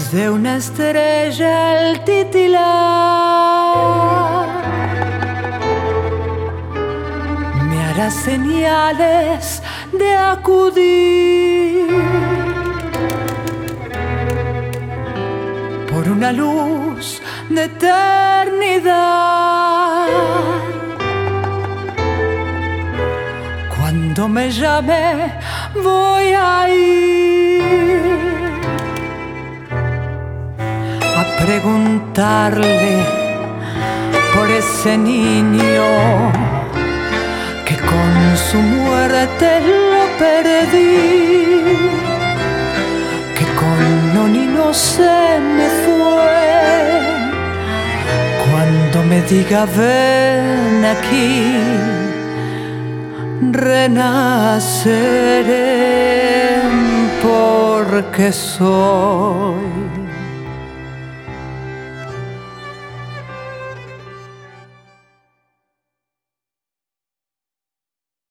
Desde una estrella al titilar me hará señales de acudir por una luz de eternidad. Cuando me llame voy a ir a preguntarle por ese niño que con su muerte lo perdí, que con Nonino se me fue. Cuando me diga ven aquí, renaceré porque soy